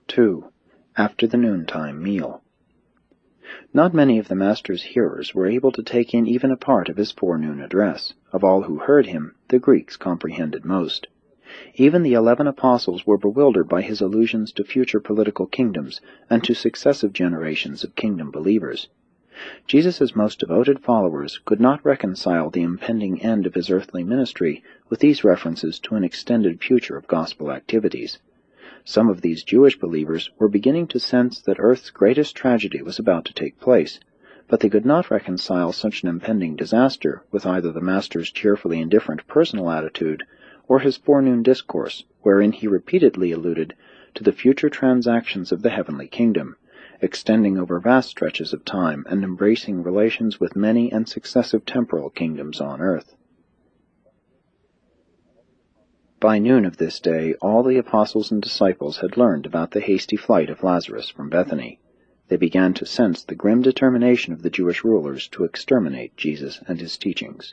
2. After the noontime meal. Not many of the Master's hearers were able to take in even a part of his forenoon address. Of all who heard him, the Greeks comprehended most. Even the 11 apostles were bewildered by his allusions to future political kingdoms and to successive generations of kingdom believers. Jesus' most devoted followers could not reconcile the impending end of his earthly ministry with these references to an extended future of gospel activities. Some of these Jewish believers were beginning to sense that earth's greatest tragedy was about to take place, but they could not reconcile such an impending disaster with either the Master's cheerfully indifferent personal attitude or his forenoon discourse, wherein he repeatedly alluded to the future transactions of the heavenly kingdom, extending over vast stretches of time and embracing relations with many and successive temporal kingdoms on earth. By noon of this day, all the apostles and disciples had learned about the hasty flight of Lazarus from Bethany. They began to sense the grim determination of the Jewish rulers to exterminate Jesus and his teachings.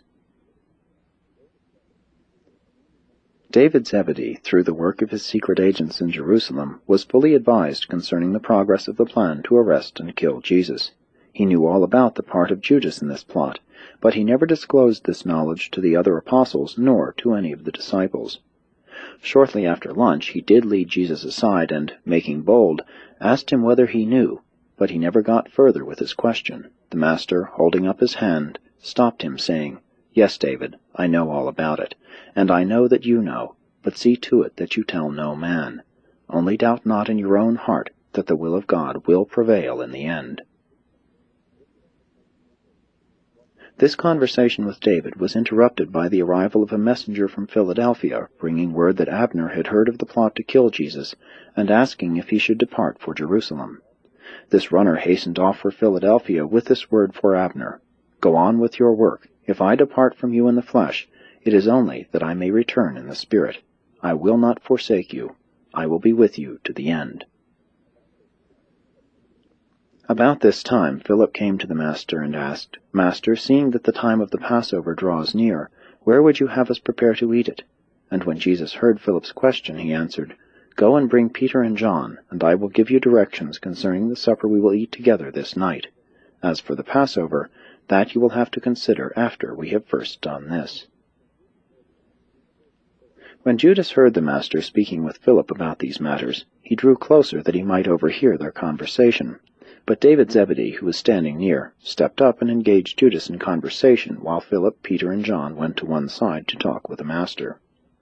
David Zebedee, through the work of his secret agents in Jerusalem, was fully advised concerning the progress of the plan to arrest and kill Jesus. He knew all about the part of Judas in this plot, but he never disclosed this knowledge to the other apostles nor to any of the disciples. Shortly after lunch he did lead Jesus aside and, making bold, asked him whether he knew, but he never got further with his question. The Master, holding up his hand, stopped him, saying, "Yes, David, I know all about it, and I know that you know, but see to it that you tell no man. Only doubt not in your own heart that the will of God will prevail in the end." This conversation with David was interrupted by the arrival of a messenger from Philadelphia, bringing word that Abner had heard of the plot to kill Jesus, and asking if he should depart for Jerusalem. This runner hastened off for Philadelphia with this word for Abner: "Go on with your work. If I depart from you in the flesh, it is only that I may return in the Spirit. I will not forsake you. I will be with you to the end." About this time Philip came to the Master and asked, "Master, seeing that the time of the Passover draws near, where would you have us prepare to eat it?" And when Jesus heard Philip's question, he answered, "Go and bring Peter and John, and I will give you directions concerning the supper we will eat together this night. As for the Passover, that you will have to consider after we have first done this." When Judas heard the Master speaking with Philip about these matters, he drew closer that he might overhear their conversation. But David Zebedee, who was standing near, stepped up and engaged Judas in conversation, while Philip, Peter, and John went to one side to talk with the Master.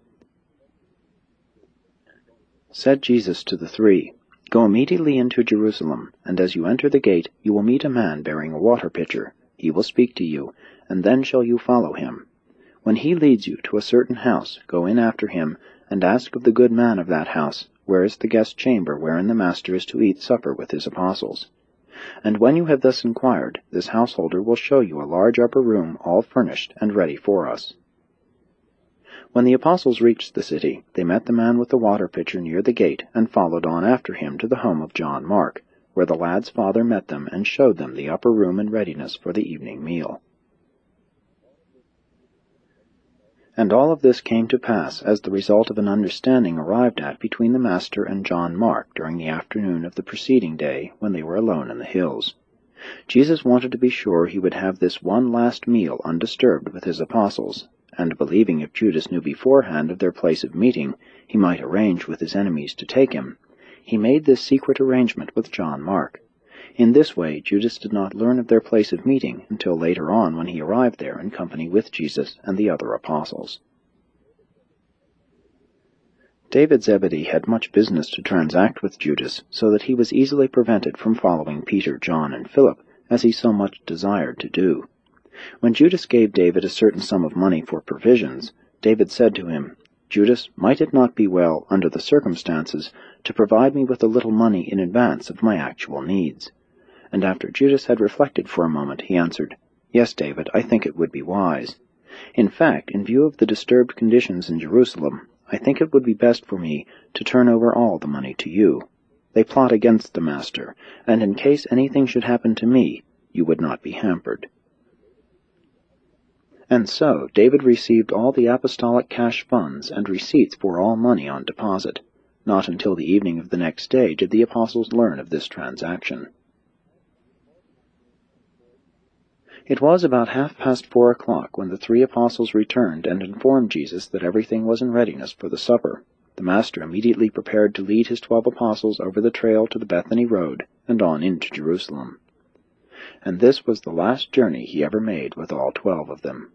Said Jesus to the 3, "Go immediately into Jerusalem, and as you enter the gate, you will meet a man bearing a water pitcher. He will speak to you, and then shall you follow him. When he leads you to a certain house, go in after him, and ask of the good man of that house, where is the guest chamber wherein the Master is to eat supper with his apostles. And when you have thus inquired, this householder will show you a large upper room, all furnished and ready for us." When the apostles reached the city, they met the man with the water pitcher near the gate, and followed on after him to the home of John Mark, where the lad's father met them and showed them the upper room in readiness for the evening meal. And all of this came to pass as the result of an understanding arrived at between the Master and John Mark during the afternoon of the preceding day when they were alone in the hills. Jesus wanted to be sure he would have this one last meal undisturbed with his apostles, and believing if Judas knew beforehand of their place of meeting, he might arrange with his enemies to take him, he made this secret arrangement with John Mark. In this way, Judas did not learn of their place of meeting until later on when he arrived there in company with Jesus and the other apostles. David Zebedee had much business to transact with Judas, so that he was easily prevented from following Peter, John, and Philip, as he so much desired to do. When Judas gave David a certain sum of money for provisions, David said to him, "Judas, might it not be well, under the circumstances, to provide me with a little money in advance of my actual needs?" And after Judas had reflected for a moment, he answered, "Yes, David, I think it would be wise. In fact, in view of the disturbed conditions in Jerusalem, I think it would be best for me to turn over all the money to you. They plot against the Master, and in case anything should happen to me, you would not be hampered." And so David received all the apostolic cash funds and receipts for all money on deposit. Not until the evening of the next day did the apostles learn of this transaction. It was about 4:30 when the 3 apostles returned and informed Jesus that everything was in readiness for the supper. The Master immediately prepared to lead his 12 apostles over the trail to the Bethany road and on into Jerusalem. And this was the last journey he ever made with all 12 of them.